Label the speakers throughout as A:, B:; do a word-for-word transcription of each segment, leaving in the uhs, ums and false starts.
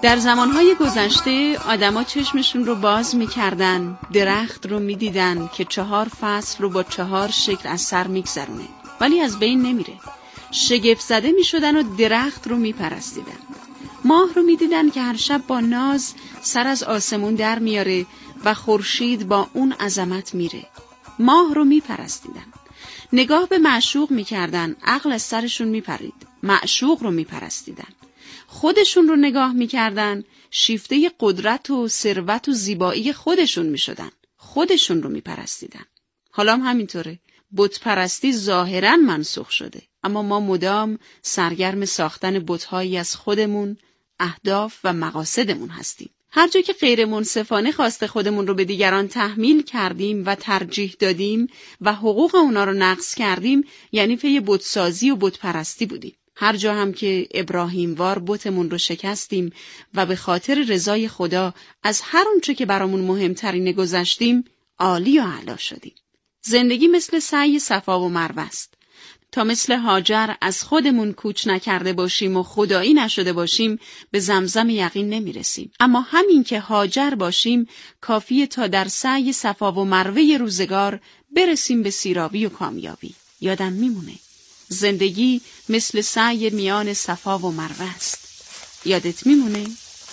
A: در زمانهای گذشته آدما چشمشون رو باز میکردن، درخت رو میدیدن که چهار فصل رو با چهار شکل از سر میگذرونه ولی از بین نمیره. شگفت زده میشدن و درخت رو میپرستیدن. ماه رو میدیدن که هر شب با ناز سر از آسمون در میاره و خورشید با اون عظمت میره. ماه رو میپرستیدن. نگاه به معشوق میکردن، عقل از سرشون میپرید. معشوق رو میپرستیدن. خودشون رو نگاه میکردن، شیفته قدرت و ثروت و زیبایی خودشون میشدن. خودشون رو میپرستیدن. حالا هم همینطوره. بت پرستی ظاهراً منسوخ شده، اما ما مدام سرگرم ساختن بت‌هایی از خودمون، اهداف و مقاصدمون هستیم. هر جا که غیر منصفانه خواست خودمون رو به دیگران تحمیل کردیم و ترجیح دادیم و حقوق اونا رو نقض کردیم، یعنی پی بتسازی و بت پرستی بودیم. هر جا هم که ابراهیم وار بتمون رو شکستیم و به خاطر رضای خدا از هر اونچه که برامون مهمترین گذشتیم، عالی و اعلی شدیم. زندگی مثل سعی صفا و مروه است. تا مثل هاجر از خودمون کوچ نکرده باشیم و خدایی نشده باشیم به زمزم یقین نمیرسیم. اما همین که هاجر باشیم کافیه تا در سعی صفا و مروه روزگار برسیم به سیرابی و کامیابی. یادم میمونه زندگی مثل سعی میان صفا و مروه است. یادت میمونه؟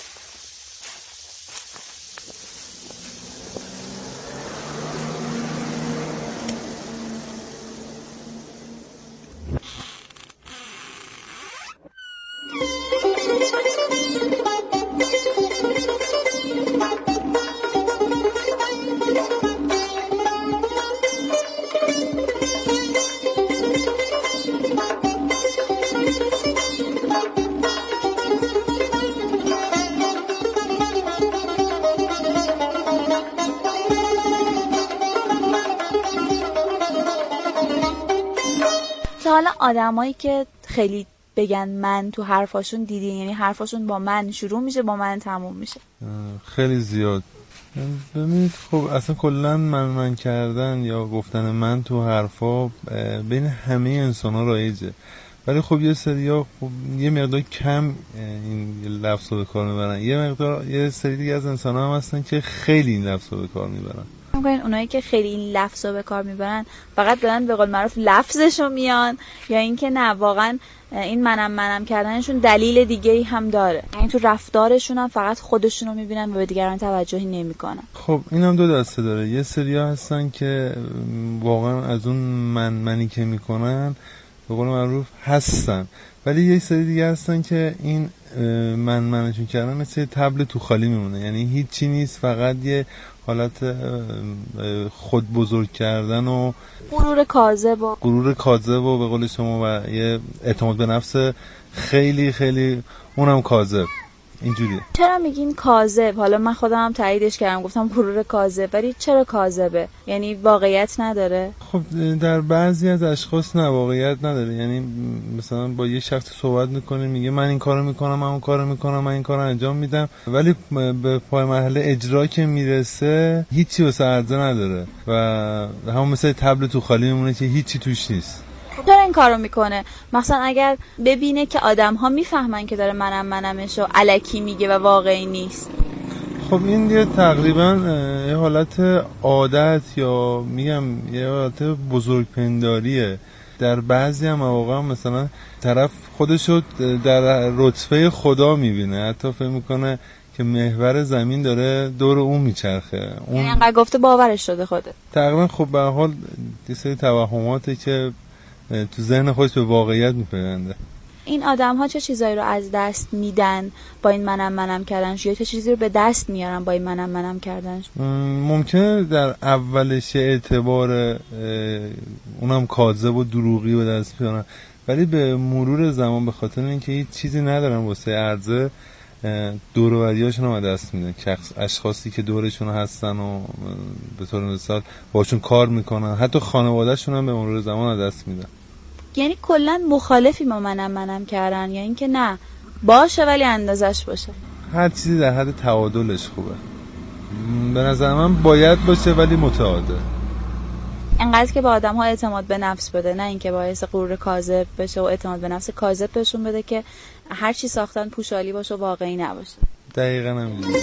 B: حالا آدمایی که خیلی بگن من تو حرفاشون دیدین، یعنی حرفاشون با من شروع میشه با من تموم میشه؟
C: خیلی زیاد. ببینید خب اصلا کلا من من کردن یا گفتن من تو حرفا بین همه انسان‌ها رایجه، ولی خب یه سریا خب یه مقدار کم این لفظو به کار میبرن، یه مقدار یه سری دیگه از انسان‌ها هم هستن که خیلی این لفظو به کار میبرن.
B: میگن اونایی که خیلی این لفظو به کار میبرن فقط دارن به قول معروف لفظشو میان، یا اینکه نه واقعا این منم منم کردنشون دلیل دیگه‌ای هم داره، یعنی تو رفتارشون هم فقط خودشونو میبینن و به دیگران توجهی نمیکنن.
C: خب اینم دو دسته داره. یه سریا هستن که واقعا از اون من منی که میکنن به قول معروف هستن، ولی یه سری دیگه هستن که این من منشون کردن مثل تبل تو خالی میمونه، یعنی هیچی نیست، فقط یه حالت خود بزرگ کردن و
B: غرور کاذب و
C: غرور کاذب و به قول شما و یه اعتماد به نفس خیلی خیلی اونم کاذب. اینجوریه.
B: چرا میگین کاذب؟ حالا من خودم هم تاییدش کردم گفتم غرور کاذب، ولی چرا کاذبه؟ یعنی واقعیت نداره؟
C: خب در بعضی از اشخاص نه واقعیت نداره، یعنی مثلا با یه شخص صحبت میکنه میگه من این کارو میکنم من اون کارو میکنم من این کارو انجام میدم، ولی به پای مرحله اجرا که میرسه هیچی واسه عرضه نداره و همون مثل تبل تو خالی میمونه که هیچی توش نیست.
B: چرا این کارو میکنه؟ مثلا اگر ببینه که آدم‌ها میفهمن که داره منم منمشو الکی میگه و واقعی نیست.
C: خب این دیگه تقریبا یه حالت عادت یا میگم یه حالت بزرگپنداریه. در بعضی هم مواقع مثلا طرف خودشو در رتبه خدا میبینه، حتی فکر میکنه که محور زمین داره دور اون میچرخه. اون
B: یعنی انقدر گفته باورش شده خوده.
C: تقریبا خب به هر حال یه سری توهماته که تو ذهن خودش به واقعیت میپیونده.
B: این آدم ها چه چیزایی رو از دست میدن با این منم منم کردنش، یا چه چیزی رو به دست میارن با این منم منم کردنش؟
C: ممکنه در اولش اعتبار اونم کاذب و دروغی به دست بیارن، ولی به مرور زمان به خاطر اینکه هیچ چیزی ندارن واسه عرضه دور و بریاشون رو دست میدن. شخص اشخاصی که دورشون هستن و به طور مثال باشون کار میکنن، حتی خانواده‌شون هم به مرور زمان دست میدن.
B: یعنی کلا مخالفی ما منم منم کردن، یا اینکه نه باشه ولی اندازش باشه؟
C: هر چیزی در حد تعادلش خوبه. به نظر من باید باشه ولی متعادل.
B: انقدر که به آدم ها اعتماد به نفس بده، نه اینکه باعث غرور کاذب بشه و اعتماد به نفس کاذب بهشون بده که هر چی ساختن پوشالی باشه و واقعی نباشه.
C: دقیقاً همینجوری.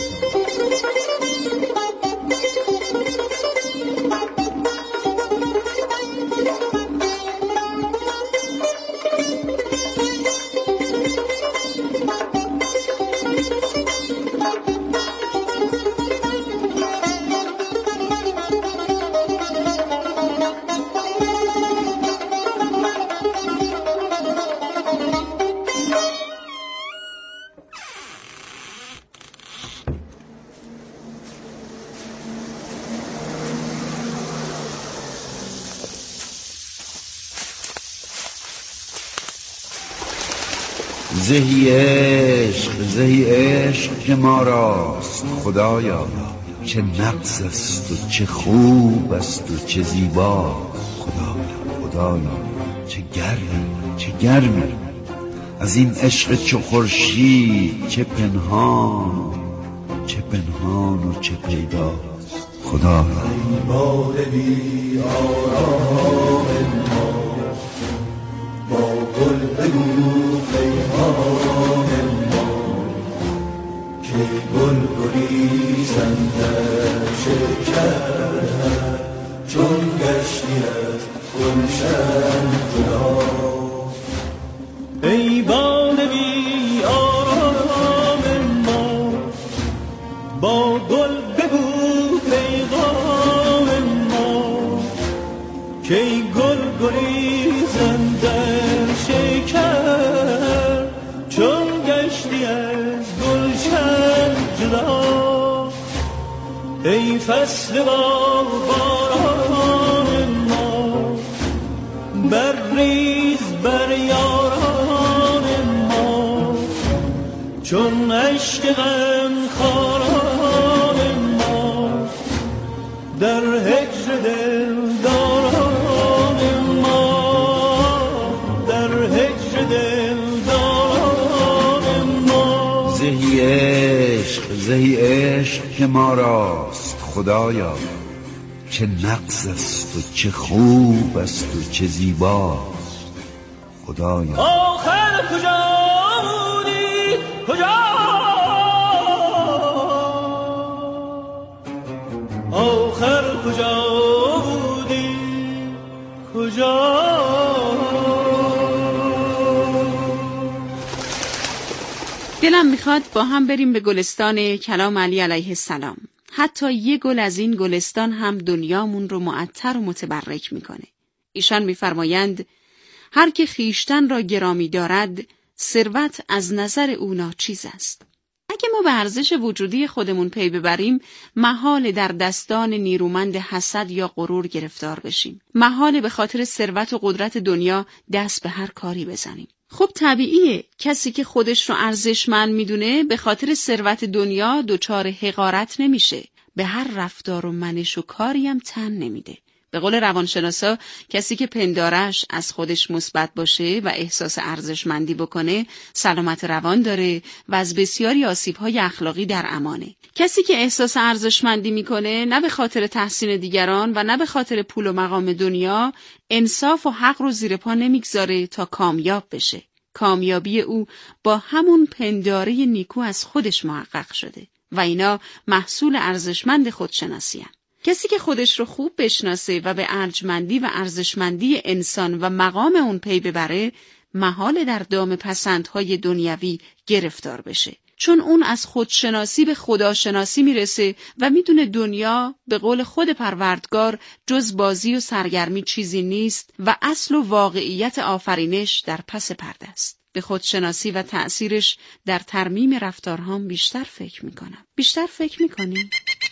D: زهی عشق زهی عشق که ما راست خدایا، چه نغز است و چه خوب است و چه زیبا خدایا خدایا، چه گرمی چه گرمی از این عشق چو خورشید، چه پنهان چه پنهان و چه پیدا خدایا. ای باد بی آرام ما با گل بگو پیمان ما، که گل گریزند در شکر چون گشتی از گلشن جدا. ای باد بی آرام ما با گل بگو پیغام ما، که گل گریزند در شکر چون گشتی از گلشن جدا. ای فصل باران ما برریز بر یاران ما، چون اشک غم خاران ما در هجر دلداران ما، در هجر دلداران ما. زهی عشق زهی عشق که ما راست خدایا، چه نغز است و چه خوب است و چه زیبا خدایا. آخر کجا بودی کجا، آخر کجا بودی کجا.
A: دلم میخواد با هم بریم به گلستان کلام علی علیه السلام. حتی یه گل از این گلستان هم دنیامون رو معطر و متبرک میکنه. ایشان میفرمایند هر که خیشتن را گرامی دارد، ثروت از نظر او ناچیز است. اگه ما به ارزش وجودی خودمون پی ببریم، محال در دستان نیرومند حسد یا غرور گرفتار بشیم. محال به خاطر ثروت و قدرت دنیا دست به هر کاری بزنیم. خب طبیعیه کسی که خودش رو ارزشمند میدونه به خاطر ثروت دنیا دچار حقارت نمیشه، به هر رفتار و منش و کاری هم تن نمیده. به قول روانشناسا کسی که پندارش از خودش مثبت باشه و احساس ارزشمندی بکنه سلامت روان داره و از بسیاری آسیب‌های اخلاقی در امانه. کسی که احساس ارزشمندی میکنه نه به خاطر تحسین دیگران و نه به خاطر پول و مقام دنیا، انصاف و حق رو زیر پا نمیگذاره تا کامیاب بشه. کامیابی او با همون پنداره نیکو از خودش محقق شده و اینا محصول ارزشمند خودشناسی هست. کسی که خودش رو خوب بشناسه و به ارجمندی و ارزشمندی انسان و مقام اون پی ببره، محال در دام پسندهای دنیوی گرفتار بشه. چون اون از خودشناسی به خداشناسی میرسه و میدونه دنیا به قول خود پروردگار جز بازی و سرگرمی چیزی نیست و اصل و واقعیت آفرینش در پس پرده است. به خودشناسی و تأثیرش در ترمیم رفتارهام بیشتر فکر میکنم. بیشتر فکر میکنیم؟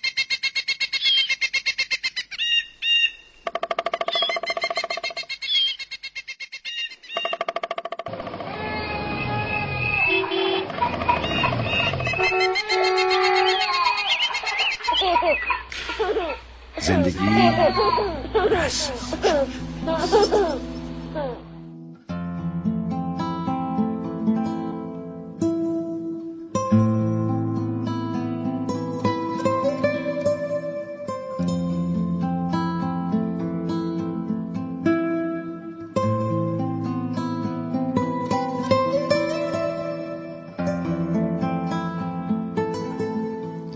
D: زندگی رسم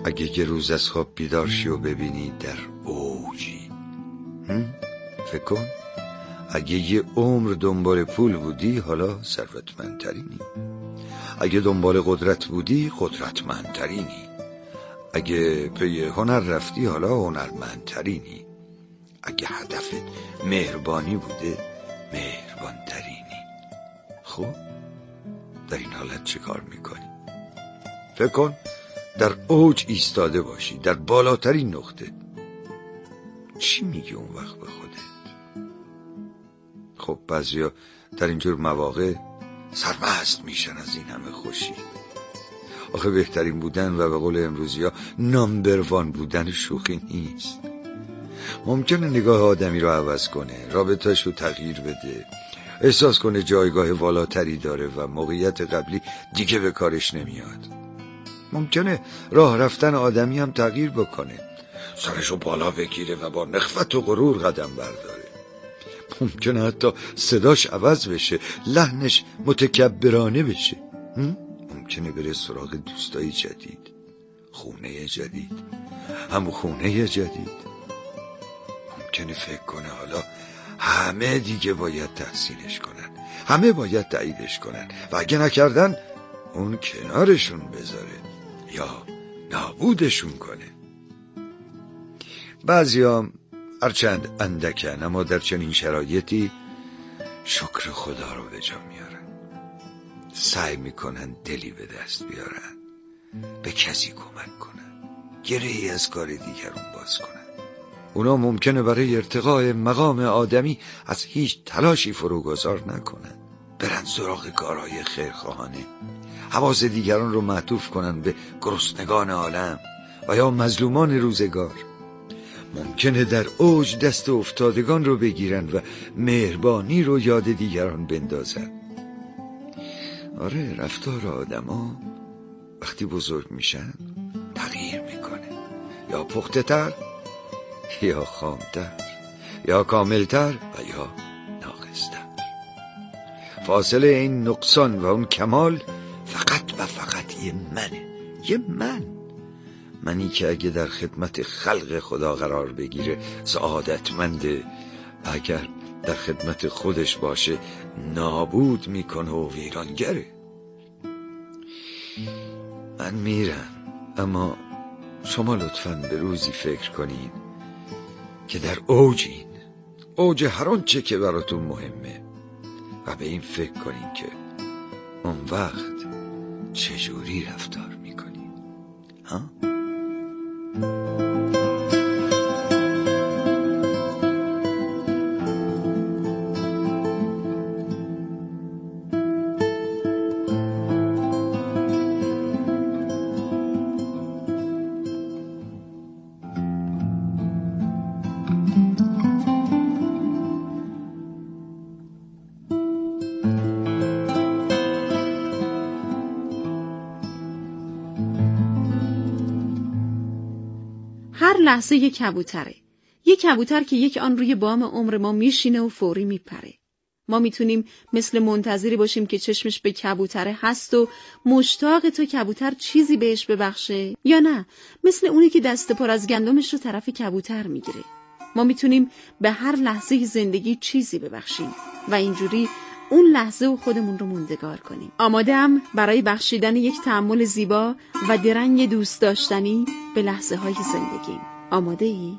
D: اگه یه روز از خواب بیدار شی و ببینی در اوجی، فکر کن اگه یه عمر دنبال پول بودی حالا ثروتمندترینی، اگه دنبال قدرت بودی قدرتمندترینی، اگه پی هنر رفتی حالا هنرمندترینی، اگه هدفت مهربانی بوده مهربانترینی. خب در این حالت چه کار میکنی؟ فکر کن در اوج ایستاده باشی، در بالاترین نقطه. چی میگی اون وقت به خودت؟ خب بعضیا در اینجور مواقع سرمست میشن از این همه خوشی. آخه بهترین بودن و به قول امروزی ها نامبر وان بودن شوخی نیست. ممکنه نگاه آدمی رو عوض کنه، رابطه‌اش رو تغییر بده، احساس کنه جایگاه والاتری داره و موقعیت قبلی دیگه به کارش نمیاد. ممکنه راه رفتن آدمی هم تغییر بکنه، سرشو بالا بگیره و با نخوت و غرور قدم برداره. ممکنه حتی صداش عوض بشه، لحنش متکبرانه بشه. ممکنه بره سراغ دوستای جدید، خونه جدید، همون خونه جدید. ممکنه فکر کنه حالا همه دیگه باید تحسینش کنن، همه باید تاییدش کنن و اگه نکردن اون کنارشون بذاره یا نابودشون کنه. بعضیام هرچند اندکن اما در چنین شرایطی شکر خدا رو به جا میارن، سعی میکنن دلی به دست بیارن، به کسی کمک کنن، گره‌ای از کار دیگرون باز کنن. اونا ممکنه برای ارتقاء مقام آدمی از هیچ تلاشی فروگذار نکنن، برن سراغ کارهای خیرخواهانه، حواس دیگران رو معطوف کنن به گرسنگان عالم و یا مظلومان روزگار. ممکنه در اوج دست افتادگان رو بگیرن و مهربانی رو یاد دیگران بندازن. آره، رفتار آدما وقتی بزرگ میشن تغییر میکنه، یا پخته تر یا خامتر، یا کاملتر و یا ناقصتر. فاصله این نقصان و اون کمال فقط و فقط یه منه، یه من منی که اگه در خدمت خلق خدا قرار بگیره سعادتمنده، اگر در خدمت خودش باشه نابود میکنه و ویرانگره. من میرم، اما شما لطفاً به روزی فکر کنین که در اوجین، اوج هر آنچه که براتون مهمه، و به این فکر کنین که اون وقت چجوری رفتار میکنین. ها؟
A: هر لحظه یک کبوتره. یک کبوتر که یک آن روی بام عمر ما میشینه و فوری میپره. ما میتونیم مثل منتظری باشیم که چشمش به کبوتره هست و مشتاق تا کبوتر چیزی بهش ببخشه، یا نه مثل اونی که دست پر از گندمش رو طرف کبوتر میگیره. ما میتونیم به هر لحظه زندگی چیزی ببخشیم و اینجوری اون لحظه و خودمون رو موندگار کنیم. آماده‌ام برای بخشیدن یک تأمل زیبا و درنگ دوست داشتنی به لحظه های زندگیم. آماده ای؟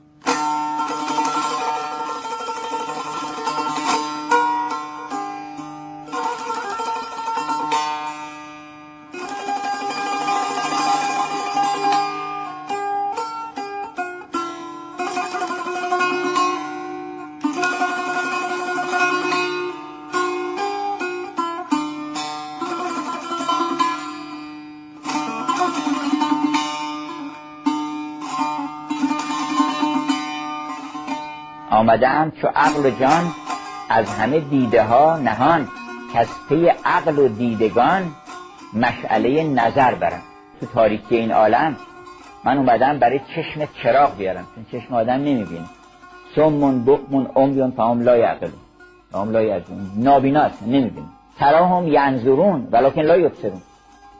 E: آمدم چو عقل و جان از همه دیده ها نهان، که از پی عقل و دیدگان مشعله نظر برم. تو تاریکی این عالم من اومدم برای چشم چراغ بیارم، چون چشم آدم نمیبینه. سمون بکمون عمیون فهم لا یعقلون، فهم لا یعقلون، نابیناست، نمیبینه. تراهم ینظرون ولکن لا یبصرون.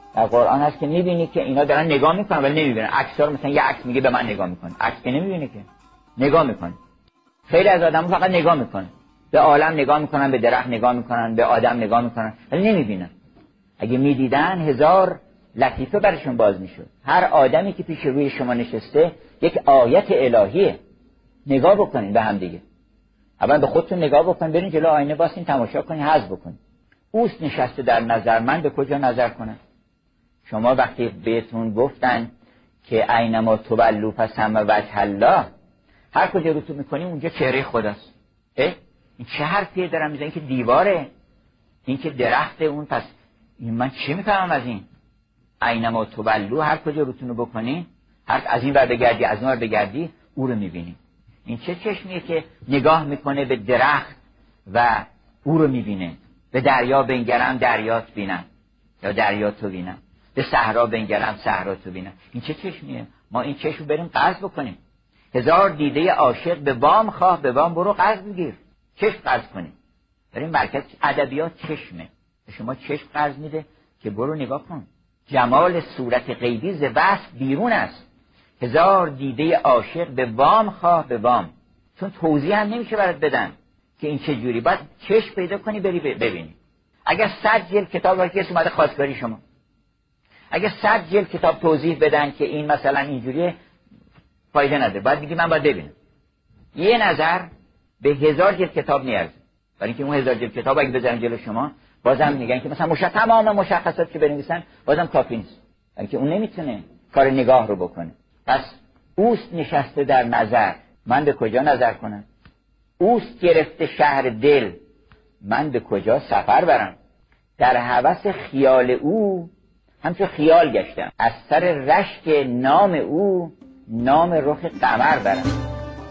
E: در قرآن هست که میبینی که اینا دارن نگاه میکنن ولی نمیبینن. عکس‌ها رو مثلا یه عکس میگه به من نگاه میکنه، عکس که نمیبینه که، نگاه میکنه. خیلی از آدم‌ها فقط نگاه میکنن، به عالم نگاه میکنن، به درخت نگاه میکنن، به آدم نگاه میکنن ولی نمیبینن. اگه میدیدن هزار لطیفه برشون باز میشد. هر آدمی که پیش روی شما نشسته یک آیت الهیه. نگاه بکنین به هم دیگه. اول به خودتون نگاه بکنین، برین جلو آینه واسین تماشا کنین، حظ بکنین. اوست نشسته در نظر، من به کجا نظر کنم؟ شما وقتی بهتون گفتن که اینما تولوا فثم وجه الله، هر کجا رو تو میکنیم اونجا چهره خداست. اه؟ این چه حرفیه دارم میزنم؟ این که دیواره، این که درخت، اون پس این من چی میفهمم از این؟ اینما تولوا، هر کجا روتون رو بکنی، هر از این ور بگردی از اون ور بگردی او رو میبینی. این چه چشمیه که نگاه میکنه به درخت و او رو میبینه؟ به دریا بنگرم دریات بینم یا دریا تو بینم، به صحرا بنگرم صحرا تو بینم. این چه چشمیه؟ ما این چشم بریم قرض بکنیم. هزار دیده عاشق به وام خواه به وام برو قرض بگیر، چشم قرض کنیم. بریم مرکز ادبیات چشمه، به شما چشم قرض میده که برو نگاه کن. جمال صورت غیبی ز وصف بیرون است. هزار دیده عاشق به وام خواه به وام، چون توضیح هم نمیشه برات بدن که این چه جوری. باید چشم پیدا کنی بری ببینی. اگر صد جلد کتاب وقتی کسی اومده خواستگاری شما، اگر صد جلد کتاب توضیح بدن که این مثلا اینجوریه، فایده نداره. باید بگی من باید ببینم. یه نظر به هزار جلد کتاب نیارزه، برای اینکه اون هزار جلد کتاب اگه بذارن جلو شما بازم میگن که مثلا مشخص تمام مشخصات که بنویسن بازم کافی نیست، برای اینکه اون نمیتونه کار نگاه رو بکنه. پس اوست نشسته در نظر، من به کجا نظر کنم؟ اوست گرفته شهر دل، من به کجا سفر برم؟ در هوس خیال او همچون خیال گشتم، از سر رشک نام او نام رخ قمر برم.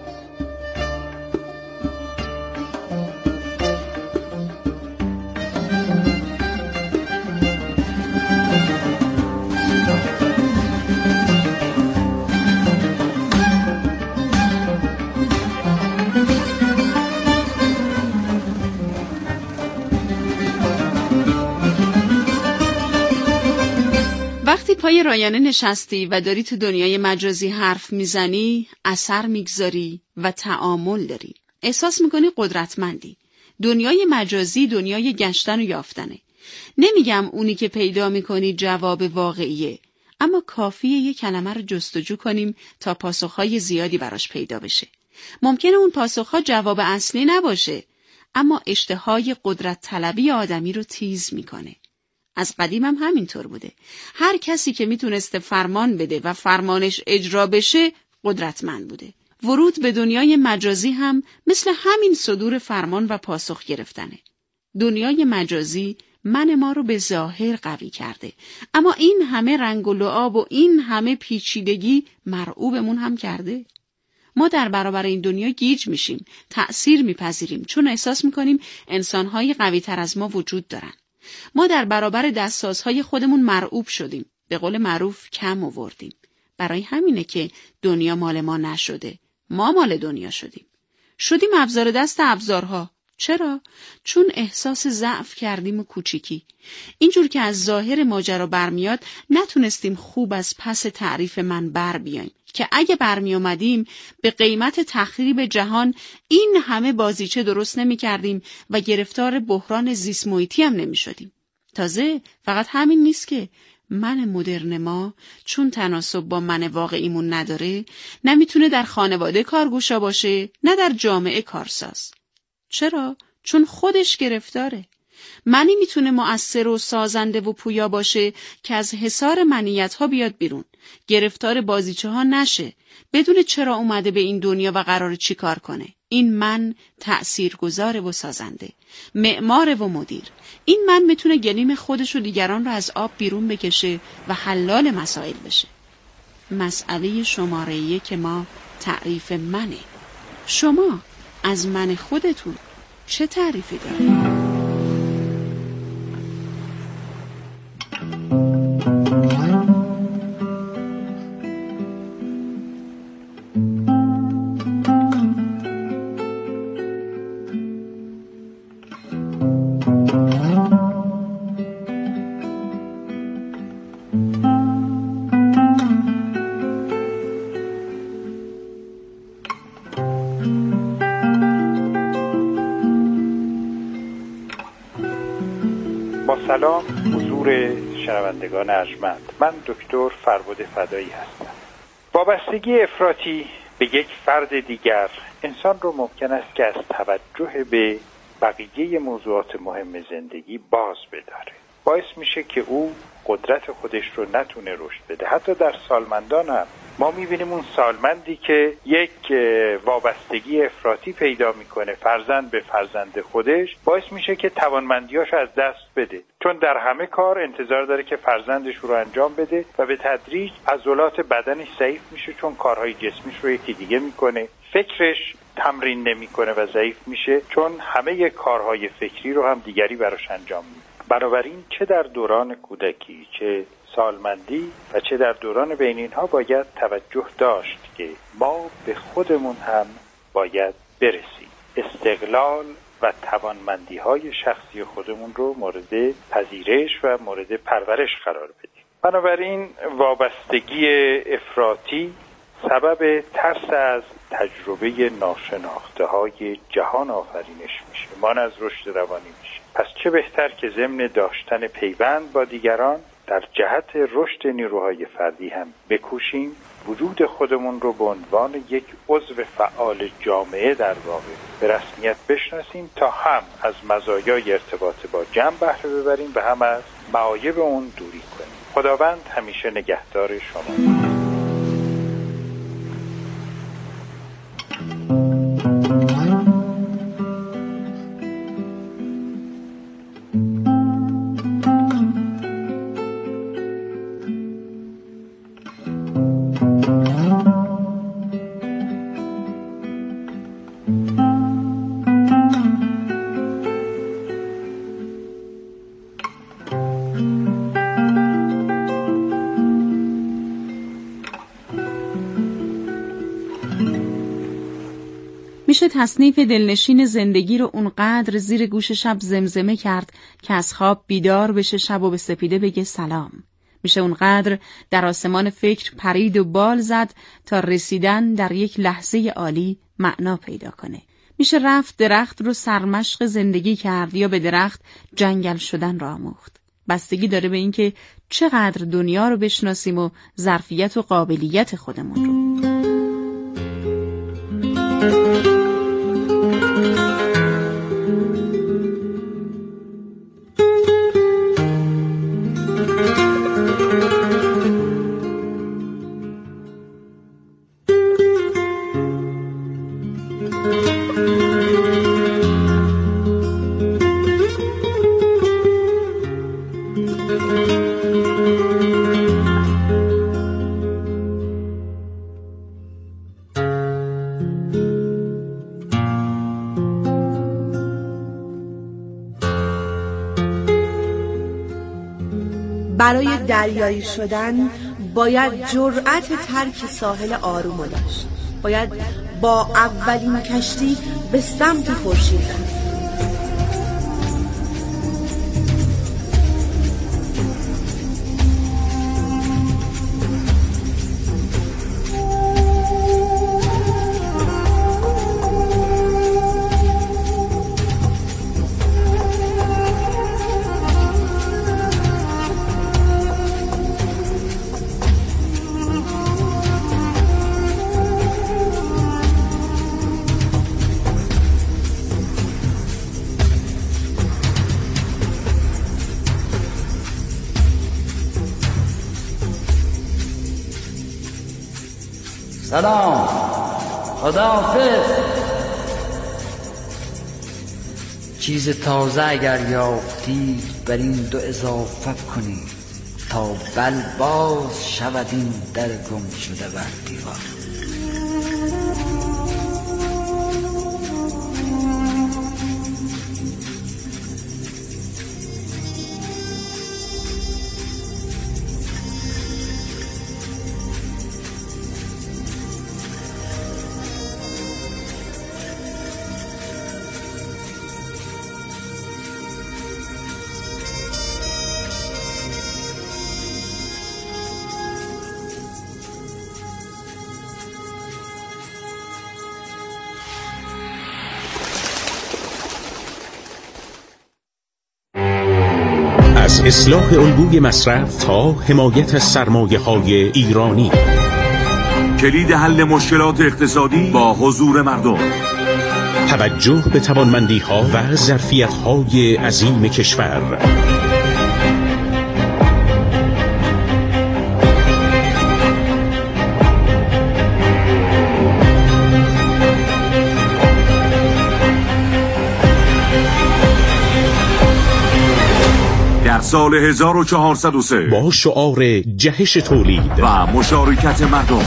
A: وقتی پای رایانه نشستی و داری تو دنیای مجازی حرف میزنی، اثر میگذاری و تعامل داری. احساس میکنی قدرتمندی. دنیای مجازی دنیای گشتن و یافتنه. نمیگم اونی که پیدا میکنی جواب واقعیه، اما کافیه یه کلمه رو جستجو کنیم تا پاسخهای زیادی براش پیدا بشه. ممکنه اون پاسخها جواب اصلی نباشه، اما اشتهای قدرت طلبی آدمی رو تیز میکنه. از قدیم هم همینطور بوده. هر کسی که میتونسته فرمان بده و فرمانش اجرا بشه قدرتمند بوده. ورود به دنیای مجازی هم مثل همین صدور فرمان و پاسخ گرفتنه. دنیای مجازی من ما رو به ظاهر قوی کرده، اما این همه رنگ و لعاب و این همه پیچیدگی مرعوبمون هم کرده. ما در برابر این دنیا گیج میشیم، تأثیر میپذیریم، چون احساس میکنیم انسانهای قوی تر از ما وجود دارن. ما در برابر دستسازهای خودمون مرعوب شدیم، به قول معروف کم آوردیم. برای همینه که دنیا مال ما نشده، ما مال دنیا شدیم. شدیم ابزار دست ابزارها. چرا؟ چون احساس ضعف کردیم و کوچیکی. اینجور که از ظاهر ماجرا برمیاد نتونستیم خوب از پس تعریف من بر بیایم که اگه برمی اومدیم به قیمت تخریب جهان این همه بازیچه درست نمی کردیم و گرفتار بحران زیست محیطی هم نمی شدیم. تازه فقط همین نیست که من مدرن ما چون تناسب با من واقعیمون نداره، نمیتونه در خانواده کارگوشا باشه، نه در جامعه کارساز. چرا؟ چون خودش گرفتاره. منی میتونه مؤثر و سازنده و پویا باشه که از حصار منیت ها بیاد بیرون، گرفتار بازیچه ها نشه، بدون چرا اومده به این دنیا و قراره چی کار کنه. این من تأثیرگذاره و سازنده، معمار و مدیر. این من میتونه گلیم خودش و دیگران رو از آب بیرون بکشه و حلال مسائل بشه. مسئله شماره یک ما تعریف منه. شما از من خودتون چه تعریفی دارید؟
F: با سلام حضور شنوندگان ارجمند، من دکتر فربد فدایی هستم. وابستگی افراطی به یک فرد دیگر انسان رو ممکن است که از توجه به بقیه موضوعات مهم زندگی باز بداره. باعث میشه که او قدرت خودش رو نتونه رشد بده. حتی در سالمندان هم ما میبینیم اون سالمندی که یک وابستگی افراطی پیدا میکنه فرزند به فرزند خودش، باعث میشه که توانمندیاش از دست بده، چون در همه کار انتظار داره که فرزندش رو انجام بده و به تدریج عضلات بدنش ضعیف میشه، چون کارهای جسمیش رو یکی دیگه میکنه. فکرش تمرین نمیکنه و ضعیف میشه، چون همه کارهای فکری رو هم دیگری براش انجام میده. بنابراین چه در دوران کودکی، چه سالمندی و چه در دوران بین اینها باید توجه داشت که ما به خودمون هم باید برسیم. استقلال و توانمندی های شخصی خودمون رو مورد پذیرش و مورد پرورش قرار بدیم. بنابراین وابستگی افراطی سبب ترس از تجربه ناشناخته های جهان آفرینش میشه، مان از رشد روانی میشه. پس چه بهتر که ضمن داشتن پیوند با دیگران در جهت رشد نیروهای فردی هم بکوشیم وجود خودمون رو به عنوان یک عضو فعال جامعه در واقع به رسمیت بشناسیم تا هم از مزایای ارتباط با جمع بهره ببریم و هم از معایب اون دوری کنیم. خداوند همیشه نگهدار شما.
A: میشه تصنیف دلنشین زندگی رو اونقدر زیر گوش شب زمزمه کرد که از خواب بیدار بشه شب و به سپیده بگه سلام. میشه اونقدر در آسمان فکر پرید و بال زد تا رسیدن در یک لحظه عالی معنا پیدا کنه. میشه رفت درخت رو سرمشق زندگی کرد یا به درخت جنگل شدن را آموخت. بستگی داره به این که چقدر دنیا رو بشناسیم و ظرفیت و قابلیت خودمون رو.
G: برای دریایی شدن باید جرأت ترک ساحل آروم داشت. باید با اولین کشتی به سمت خورشید رفت.
H: سلام، خداحافظ. چیز تازه اگر یافتید بر این دو اضافه کنید تا بل باز شود این در گم شده بر دیوار.
I: از اصلاح الگوی مصرف تا حمایت از سرمایه‌های ایرانی.
J: کلید حل مشکلات اقتصادی با حضور مردم.
I: توجه به توانمندی‌ها و ظرفیت‌های عظیم کشور.
J: در سال هزار و چهارصد و سه
I: با شعار جهش تولید
J: و مشارکت مردم،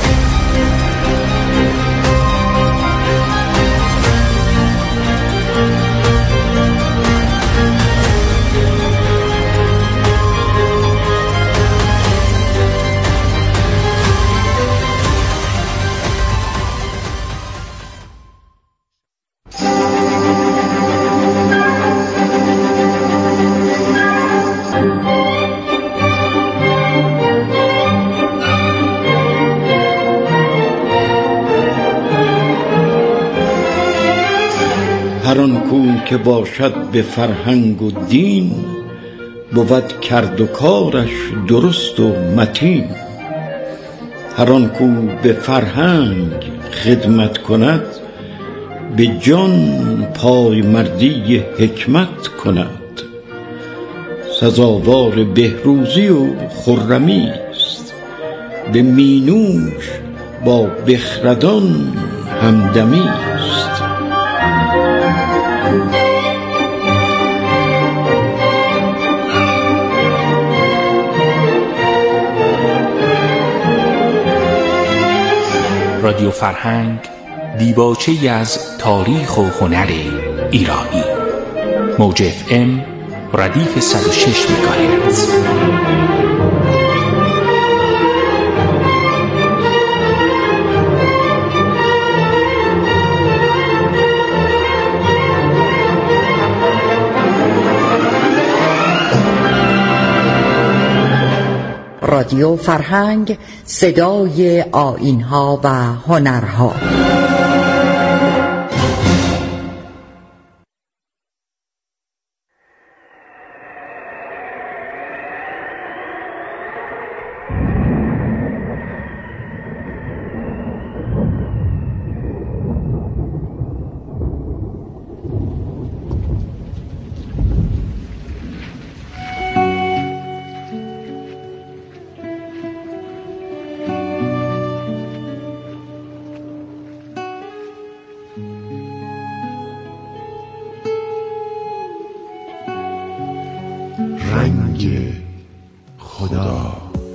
K: هر آن کو که باشد به فرهنگ و دین، بود کرد و کارش درست و متین. هر آن کو به فرهنگ خدمت کند، به جان پای مردی حکمت کند. سزاوار بهروزی و خرمی است، به مینوش با بخردان همدمی است.
L: رادیو فرهنگ، دیباچه‌ای از تاریخ و هنر ایرانی. موج اف ام ردیف صد و شش مگاهرتز.
M: رادیو فرهنگ، صدای آیین‌ها و هنرها.
N: رنگ خدا.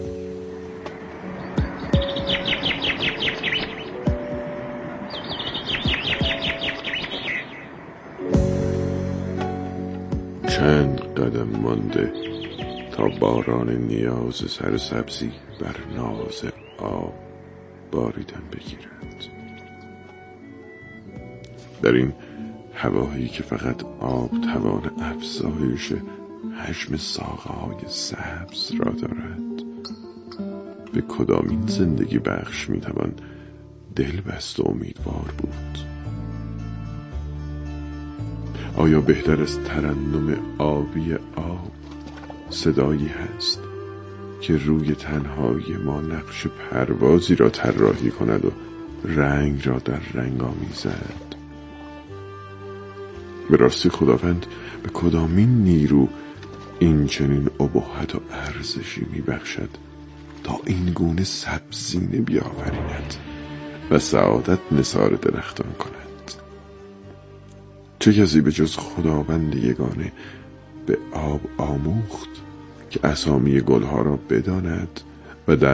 O: چند قدم مانده تا باران نیاز سرسبزی بر ناز آب باریدن بگیرد. در این هوایی که فقط آب توان افزایش حجم ساقه‌های سبز را دارد، به کدامین زندگی بخش میتوان دل بست و امیدوار بود؟ آیا بهتر از ترنم آبی آب صدایی هست که روی تنهایی ما نقش پروازی را طراحی کند و رنگ را در رنگ آمیزد؟ به راستی خداوند به کدامین نیرو این چنین ابهت و ارزشی می بخشد تا این گونه سبزینه بیاوریند و سعادت نثار درختان کند؟ چه کسی به جز خداوند یگانه به آب آموخت که اسامی گلها را بداند